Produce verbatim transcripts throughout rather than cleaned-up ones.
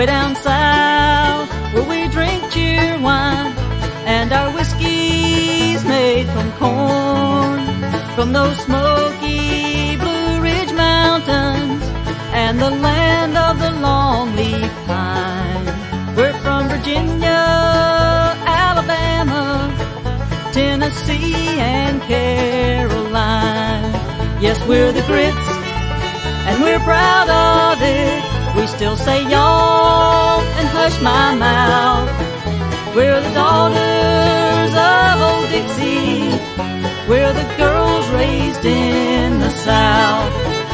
way down south, where we drink cheer wine, and our whiskey's made from corn, from those smoky Blue Ridge Mountains and the land of the longleaf pine. We're from Virginia, Alabama, Tennessee, and Carolina. Yes, we're the Grits, and we're proud of it. We still say y'all and hush my mouth. We're the daughters of old Dixie. We're the girls raised in the South.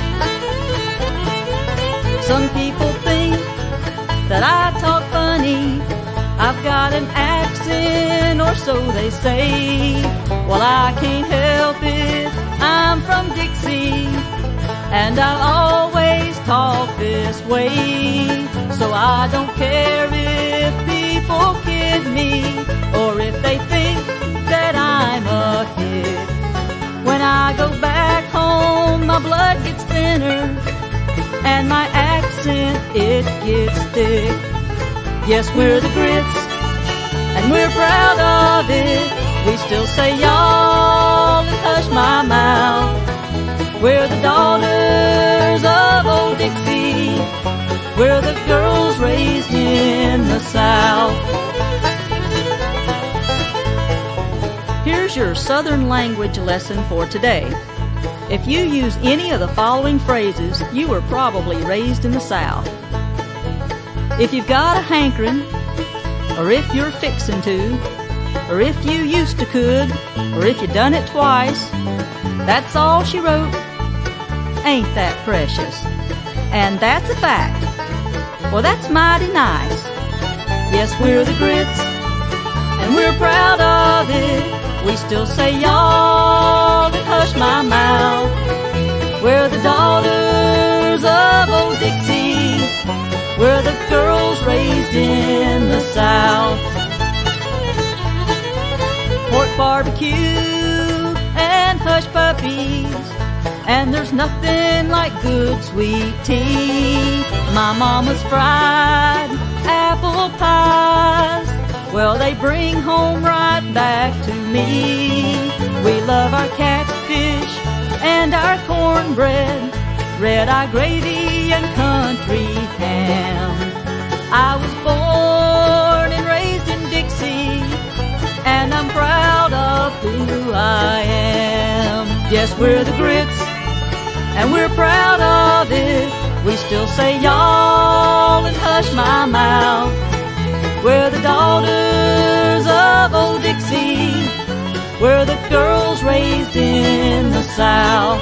Some people think that I talk funny. I've got an accent, or so they say. Well, I can't help it, I'm from Dixie, and I'll always talk this way. So I don't care if people kid me, or if they think that I'm a hit. When I go back home, my blood gets thinner, and my accent, it gets thick. Yes, we're the Grits, and we're proud of it. We still say y'all and hush my mouth. We're the daughters of old Dixie. We're the girls raised in the South. Here's your Southern language lesson for today. If you use any of the following phrases, you were probably raised in the South. If you've got a hankering, or if you're fixin' to, or if you used to could, or if you done it twice, that's all she wrote. Ain't that precious? And that's a fact. Well, that's mighty nice. Yes, we're the Grits, and we're proud of it. We still say y'all and hush my mouth. We're the daughters of old Dixie. We're the girls raised in the South. Pork barbecue and hush puppies, and there's nothing like good sweet tea. My mama's fried apple pies, well, they bring home right back to me. We love our catfish and our cornbread, red-eye gravy and country ham. I was born and raised in Dixie, and I'm proud of who I am. Yes, we're the Grits, and we're proud of it. We still say y'all and hush my mouth. We're the daughters of old Dixie. We're the girls raised in the South.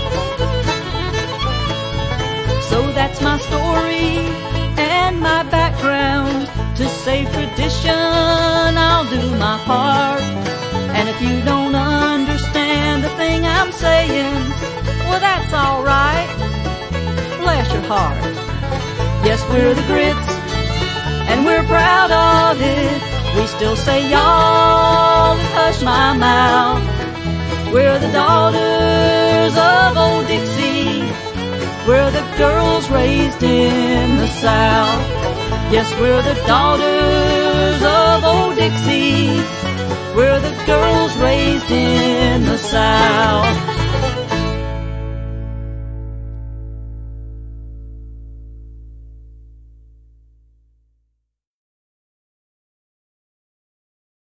So that's my story and my background. To save tradition, I'll do my part. And if you don't understand the thing I'm saying, well, that's alright. Bless your heart. Yes, we're the Grits, and we're proud of it. We still say y'all and hush my mouth. We're the daughters of old Dixie. We're the girls raised in the South. Yes, we're the daughters of old